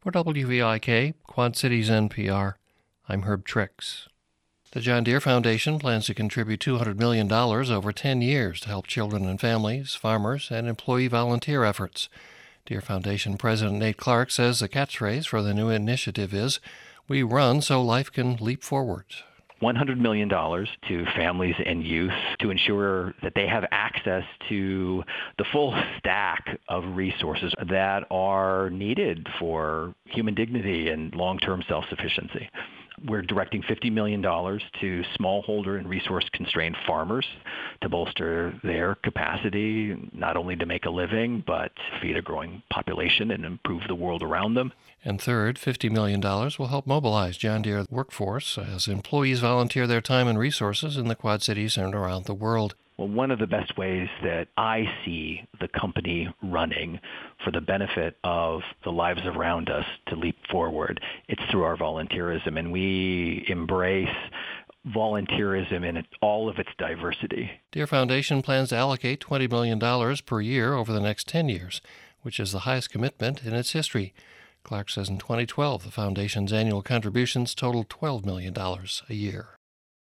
For WVIK, Quad Cities NPR, I'm Herb Trix. The John Deere Foundation plans to contribute $200 million over 10 years to help children and families, farmers, and employee volunteer efforts. Deere Foundation President Nate Clark says the catchphrase for the new initiative is, "We run so life can leap forward." $100 million to families and youth to ensure that they have access to the full stack of resources that are needed for human dignity and long-term self-sufficiency. We're directing $50 million to smallholder and resource-constrained farmers to bolster their capacity, not only to make a living, but feed a growing population and improve the world around them. And third, $50 million will help mobilize John Deere workforce as employees volunteer their time and resources in the Quad Cities and around the world. Well, one of the best ways that I see the company running for the benefit of the lives around us to leap forward, it's through our volunteerism. And we embrace volunteerism in all of its diversity. Deere Foundation plans to allocate $20 million per year over the next 10 years, which is the highest commitment in its history. Clark says in 2012, the foundation's annual contributions totaled $12 million a year.